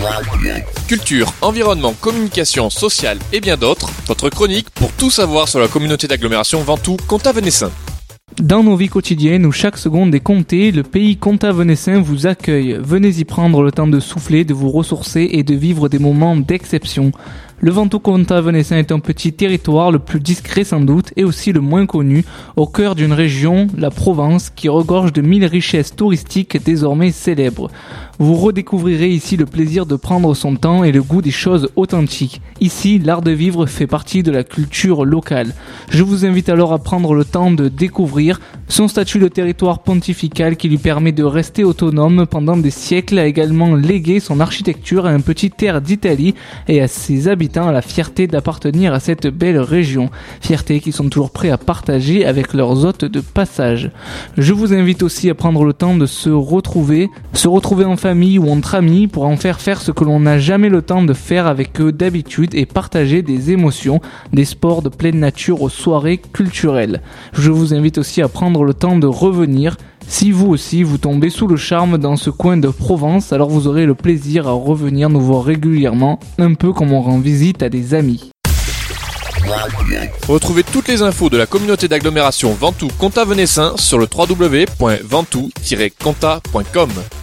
Culture, environnement, communication, sociale et bien d'autres, votre chronique pour tout savoir sur la communauté d'agglomération Ventoux-Comtat-Venessin. Dans nos vies quotidiennes où chaque seconde est comptée, le pays comtat-venessin vous accueille. Venez y prendre le temps de souffler, de vous ressourcer et de vivre des moments d'exception. Le Ventoux-Comtat-Venessin est un petit territoire, le plus discret sans doute et aussi le moins connu, au cœur d'une région, la Provence, qui regorge de 1000 richesses touristiques désormais célèbres. Vous redécouvrirez ici le plaisir de prendre son temps et le goût des choses authentiques. Ici, l'art de vivre fait partie de la culture locale. Je vous invite alors à prendre le temps de découvrir son statut de territoire pontifical qui lui permet de rester autonome pendant des siècles, a également légué son architecture à un petit air d'Italie et à ses habitants à la fierté d'appartenir à cette belle région. Fierté qu'ils sont toujours prêts à partager avec leurs hôtes de passage. Je vous invite aussi à prendre le temps de se retrouver en famille ou entre amis pour en faire ce que l'on n'a jamais le temps de faire avec eux d'habitude et partager des émotions, des sports de pleine nature aux soirées culturelles. Je vous invite aussi à prendre le temps de revenir. Si vous aussi vous tombez sous le charme dans ce coin de Provence, alors vous aurez le plaisir à revenir nous voir régulièrement, un peu comme on rend visite à des amis. Retrouvez toutes les infos de la communauté d'agglomération Ventoux-Comtat-Venessin sur le www.ventoux-comtat.com.